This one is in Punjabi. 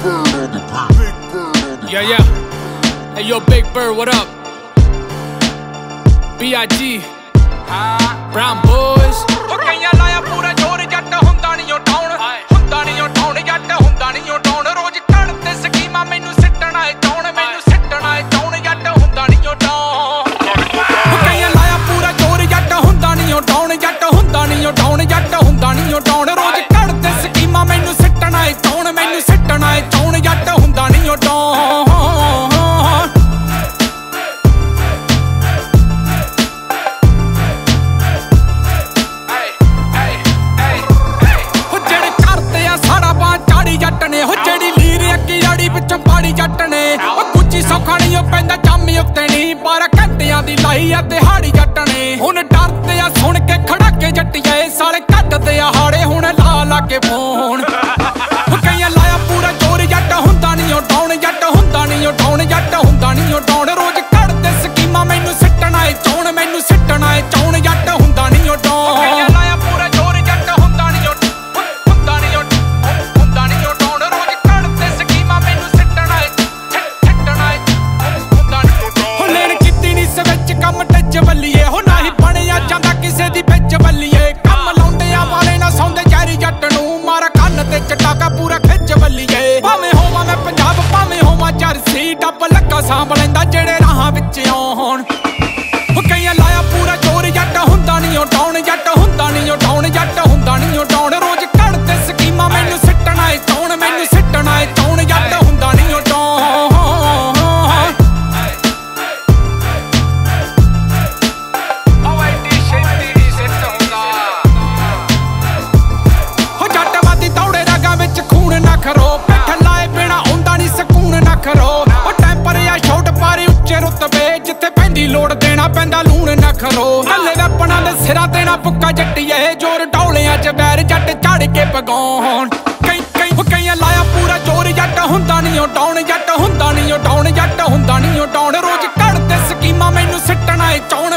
Yeah, yeah. Hey, yo, Big Bird, what up? B.I.G. Brown boys. ਕਈਆਂ ਲਾਇਆ ਪੂਰਾ ਜੋਰ ਜੱਟ ਹੁੰਦਾ ਨਹੀਂ ਉਹ ਟਾਉਣ ਹੁੰਦਾ ਨਹੀਂ ਉਹ ਟਾਉਣ ਜੱਟ ਹੁੰਦਾ ਨਹੀਂ ਉਹ ਟਾਉਣ ਰੋਜ਼ ਘੜ ਤੇ ਸਕੀਮਾਂ ਮੈਨੂੰ ਸਿੱਟਣਾ ਏ ਟਾਉਣ ਮੈਨੂੰ ਸਿੱਟਣਾ ਏ ਟਾਉਣ ਜੱਟ ਹੁੰਦਾ ਨਹੀਂ ਉਹ ਟਾਉਣ ਕਈਆਂ ਲਾਇਆ ਪੂਰਾ ਜੋਰ ਜੱਟ ਹੁੰਦਾ ਨਹੀਂ ਉਹ ਟਾਉਣ ਜੱਟ ਹੁੰਦਾ ਨਹੀਂ ਉਹ ਟਾਉਣ ਜੱਟ ਹੁੰਦਾ ਨਹੀਂ ਉਹ ਟਾਉਣ ਰੋਜ਼ ਘੜ ਤੇ ਸਕੀਮਾਂ ਮੈਨੂੰ ਸਿੱਟਣਾ ਏ ਟਾਉਣ ਮੈਨੂੰ ਸਿੱਟਣਾ ਏ ਟਾਉਣ ਜੱਟ ਹੁੰਦਾ ਨਹੀਂ ਉਹ ਟਾਉਣ ਪਾੜੀ ਜੱਟ ਨੇ ਉਹ ਕੁੱਚੀ ਸੌਖਾ ਨਹੀਂ ਉਹ ਪੈਂਦਾ ਜਾਮੀ ਉੱਤੇ ਨਹੀਂ 12 ਘੰਟਿਆਂ ਦੀ ਲਾਈ ਆ ਦਿਹਾੜੀ ਜੱਟ ਨੇ ਹੁਣ ਡਰਦੇ ਆ ਸੁਣ ਕੇ ਖੜਾਕੇ ਜੱਟੀਏ ਸਾਲੇ ਕੱਢਦੇ ਆ ਹਾੜੇ ਹੁਣ ਲਾ ਲਾ ਕੇ ਫੋਨ ਕਈਆਂ ਲਾਇਆ ਪੂਰਾ ਜੋਰ ਜੱਟ ਹੁੰਦਾ ਨਹੀਂ ਉਹ ਡਾਉਣ ਜੱਟ ਹੁੰਦਾ ਨਹੀਂ ਉਹ ਡਾਉਣ ਜੱਟ ਹੁੰਦਾ ਨਹੀਂ ਉਹ ਡਾਉਣ ਰੋਜ਼ ਕੱਢਦੇ ਸਕੀਮਾਂ ਮੈਨੂੰ ਸਿੱਟਣਾ ਏ ਚੌਣ ਮੈਨੂੰ ਸਿੱਟਣਾ ਏ ਚੌਣ ਜੱਟ ਹੁੰਦਾ ਨਹੀਂ ਉਹ ਡਾਉਣ ਕਈਆਂ ਲਾਇਆ ਪੂਰਾ ਜੋਰ ਜੱਟ ਹੁੰਦਾ ਨਹੀਂ ਉਹ ਹੁੰਦਾ ਨਹੀਂ ਉਹ ਹੁੰਦਾ ਨਹੀਂ ਉਹ ਡਾਉਣ ਰੋਜ਼ ਕੱਢਦੇ ਸਕੀਮਾਂ ਮੈਨੂੰ ਕੰਮ ਟੱਚ ਬੱਲੀਏ ਹੋ ਨਹੀਂ ਬਣਿਆ ਜਾਂਦਾ ਕਿਸੇ ਦੀ ਵਿੱਚ ਬੱਲੀਏ ਕੰਮ ਲਾਉਂਦਿਆਂ ਵਾਲੇ ਨਾ ਸੌਂਦੇ ਜ਼ਹਿਰੀ ਜੱਟ ਨੂੰ ਮਾਰਾ ਕੰਨ ਤੇ ਚਟਾਕਾ ਪੂਰਾ ਖਿੱਚ ਬੱਲੀਏ ਭਾਵੇਂ ਹੋਵਾਂ ਮੈਂ ਪੰਜਾਬ ਭਾਵੇਂ ਹੋਵਾਂ ਜਰਸੀ ਡੱਬ ਲੱਗਾ ਸਾਂਭ ਲੈਂਦਾ ਜਿਹੜੇ ਰਾਹਾਂ ਵਿੱਚ ਆਉਣ ਕਈਆਂ ਲਾਇਆ ਪੂਰਾ ਜੋਰ ਜੱਟ ਹੁੰਦਾ ਨਹੀਂ ਉਹ ਡਾਉਣ ਜੱਟ ਹੁੰਦਾ ਨਹੀਂ ਉਹ ਡਾਉਣ ਜੱਟ ਹੁੰਦਾ ਨਹੀਂ ਉਹ ਡਾਉਣ ਰੋਜ਼ ਕੱਢਦੇ ਸਕੀਮਾਂ ਮੈਨੂੰ ਸਿੱਟਣਾ ਏ ਚੌਣ ਮੈਨੂੰ ਸਿੱਟਣਾ ਏ ਚੌਣ ਜੱਟ ਹੁੰਦਾ ਨਹੀਂ ਉਹ ਡਾਉਣ ਖਰੋ ਪਿੱਠ ਲਾਏ ਬਿਨਾ ਹੁੰਦਾ ਨਹੀਂ ਸਕੂਨ ਨਾ ਖਰੋ ਉਹ ਟੈਂਪਰ ਆ ਛੋਟ ਪਾਰੇ ਉੱਚੇ ਰੁਤਬੇ ਜਿੱਥੇ ਪੈਂਦੀ ਲੋੜ ਦੇਣਾ ਪੈਂਦਾ ਲੂਣ ਨਾ ਖਰੋ ਹੱਲੇ ਵੈਪਣਾ ਦੇ ਸਿਰਾਂ ਤੇ ਨਾ ਪੁੱਕਾ ਜੱਟੀਏ ਜੋਰ ਡੌਲਿਆਂ 'ਚ ਬੈਰ ਜੱਟ ਝੜ ਕੇ ਪਗਾਉਣ ਕਈਆਂ ਲਾਇਆ ਪੂਰਾ ਜੋਰ ਜੱਟ ਹੁੰਦਾ ਨਹੀਂ ਉਹ ਡਾਉਣ ਜੱਟ ਹੁੰਦਾ ਨਹੀਂ ਉਹ ਡਾਉਣ ਜੱਟ ਹੁੰਦਾ ਨਹੀਂ ਉਹ ਡਾਉਣ ਰੋਜ਼ ਕੱਢਦੇ ਸਕੀਮਾਂ ਮੈਨੂੰ ਸਿੱਟਣਾ ਏ ਚੌਣ